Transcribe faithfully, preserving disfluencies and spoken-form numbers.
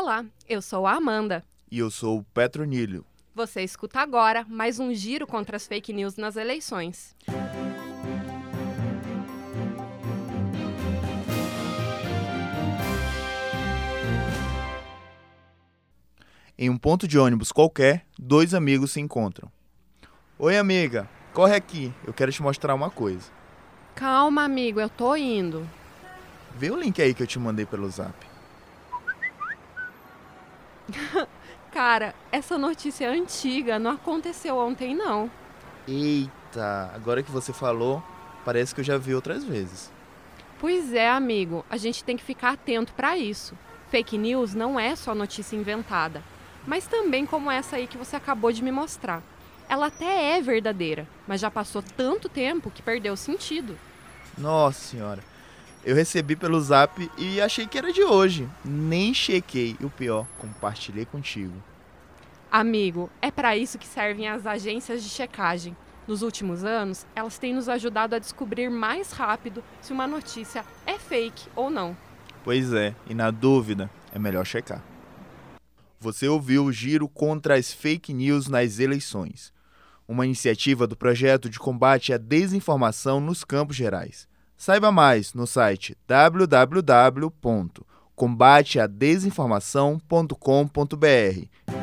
Olá, eu sou a Amanda. E eu sou o Petronilho. Você escuta agora mais um giro contra as fake news nas eleições. Em um ponto de ônibus qualquer, dois amigos se encontram. Oi, amiga, corre aqui, eu quero te mostrar uma coisa. Calma, amigo, eu tô indo. Vê o link aí que eu te mandei pelo zap. Cara, essa notícia é antiga, não aconteceu ontem, não. Eita, agora que você falou, parece que eu já vi outras vezes. Pois é, amigo, a gente tem que ficar atento pra isso. Fake news não é só notícia inventada, mas também como essa aí que você acabou de me mostrar. Ela até é verdadeira, mas já passou tanto tempo que perdeu o sentido. Nossa senhora, eu recebi pelo zap e achei que era de hoje. Nem chequei, e o pior, compartilhei contigo. Amigo, é para isso que servem as agências de checagem. Nos últimos anos, elas têm nos ajudado a descobrir mais rápido se uma notícia é fake ou não. Pois é, e na dúvida, é melhor checar. Você ouviu o Giro contra as Fake News nas eleições, uma iniciativa do projeto de combate à desinformação nos Campos Gerais. Saiba mais no site w w w ponto combate a desinformação ponto com ponto b r.